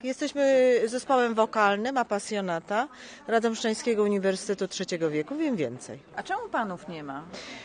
Jesteśmy zespołem wokalnym Apasjonata Radomszczańskiego Uniwersytetu Trzeciego Wieku, wiem więcej. A czemu panów nie ma?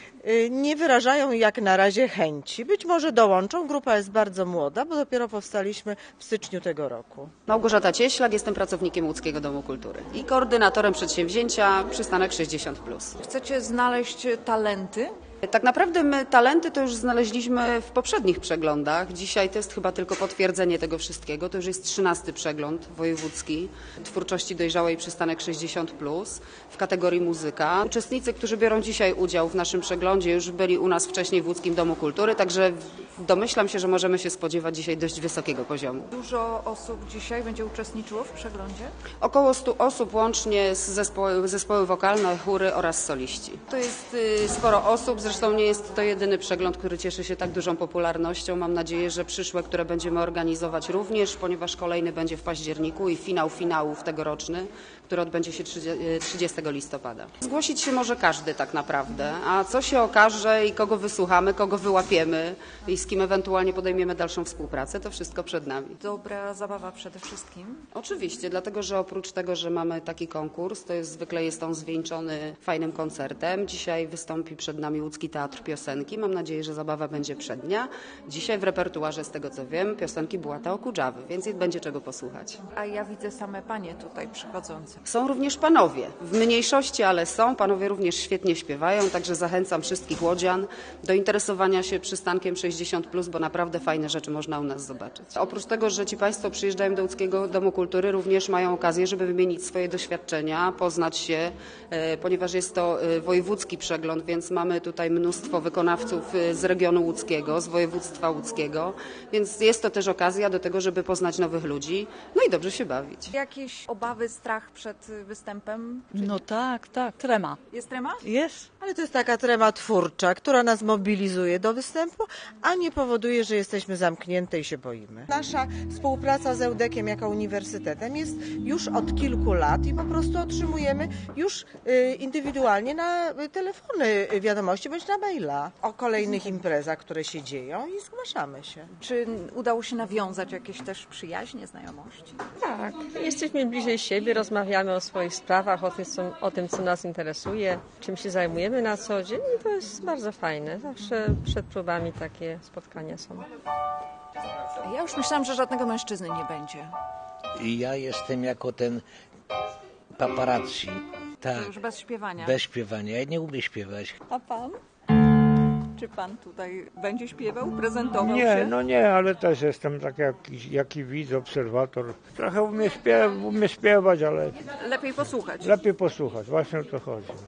Nie wyrażają jak na razie chęci. Być może dołączą. Grupa jest bardzo młoda, bo dopiero powstaliśmy w styczniu tego roku. Małgorzata Cieślak, jestem pracownikiem Łódzkiego Domu Kultury i koordynatorem przedsięwzięcia Przystanek 60+. Chcecie znaleźć talenty? Tak naprawdę my talenty to już znaleźliśmy w poprzednich przeglądach. Dzisiaj to jest chyba tylko potwierdzenie tego wszystkiego. To już jest 13. przegląd wojewódzki twórczości dojrzałej Przystanek 60+, w kategorii muzyka. Uczestnicy, którzy biorą dzisiaj udział w naszym przeglądzie, już byli u nas wcześniej w Łódzkim Domu Kultury, także domyślam się, że możemy się spodziewać dzisiaj dość wysokiego poziomu. Dużo osób dzisiaj będzie uczestniczyło w przeglądzie? Około 100 osób łącznie z zespoły wokalne, chóry oraz soliści. To jest sporo osób, zresztą nie jest to jedyny przegląd, który cieszy się tak dużą popularnością. Mam nadzieję, że przyszłe, które będziemy organizować również, ponieważ kolejny będzie w październiku i finał finałów tegoroczny, który odbędzie się 30 listopada. Zgłosić się może każdy tak naprawdę, a co się okaże i kogo wysłuchamy, kogo wyłapiemy i z kim ewentualnie podejmiemy dalszą współpracę, to wszystko przed nami. Dobra zabawa przede wszystkim? Oczywiście, dlatego że oprócz tego, że mamy taki konkurs, to zwykle jest on zwieńczony fajnym koncertem. Dzisiaj wystąpi przed nami Łódzki Teatr Piosenki. Mam nadzieję, że zabawa będzie przednia. Dzisiaj w repertuarze, z tego co wiem, piosenki Bułata Okudżawy, więc będzie czego posłuchać. A ja widzę same panie tutaj przychodzące. Są również panowie. W mniejszości, ale są. Panowie również świetnie śpiewają, także zachęcam wszystkich łodzian do interesowania się Przystankiem 60+, bo naprawdę fajne rzeczy można u nas zobaczyć. Oprócz tego, że ci państwo przyjeżdżają do Łódzkiego Domu Kultury, również mają okazję, żeby wymienić swoje doświadczenia, poznać się, ponieważ jest to wojewódzki przegląd, więc mamy tutaj mnóstwo wykonawców z regionu łódzkiego, z województwa łódzkiego, więc jest to też okazja do tego, żeby poznać nowych ludzi, no i dobrze się bawić. Jakieś obawy, strach przed występem? No tak, trema. Jest trema? Jest. Ale to jest taka trema twórcza, która nas mobilizuje do występu, a nie powoduje, że jesteśmy zamknięte i się boimy. Nasza współpraca z Eudekiem jako uniwersytetem jest już od kilku lat i po prostu otrzymujemy już indywidualnie na telefony wiadomości bądź na maila o kolejnych imprezach, które się dzieją i zgłaszamy się. Czy udało się nawiązać jakieś też przyjaźnie, znajomości? Tak, jesteśmy bliżej siebie, rozmawiamy o swoich sprawach, o tym, co nas interesuje, czym się zajmujemy na co dzień i to jest bardzo fajne. Zawsze przed próbami takie spotkania są. Ja już myślałam, że żadnego mężczyzny nie będzie. I ja jestem jako ten paparazzi. Tak, To już bez śpiewania. bez śpiewania. Ja nie umiem śpiewać. A pan? Czy pan tutaj będzie śpiewał, prezentował Nie, się? no nie, ale też jestem tak jaki widz, obserwator. Trochę umiem śpiewać, ale Lepiej posłuchać. lepiej posłuchać, właśnie o to chodzi.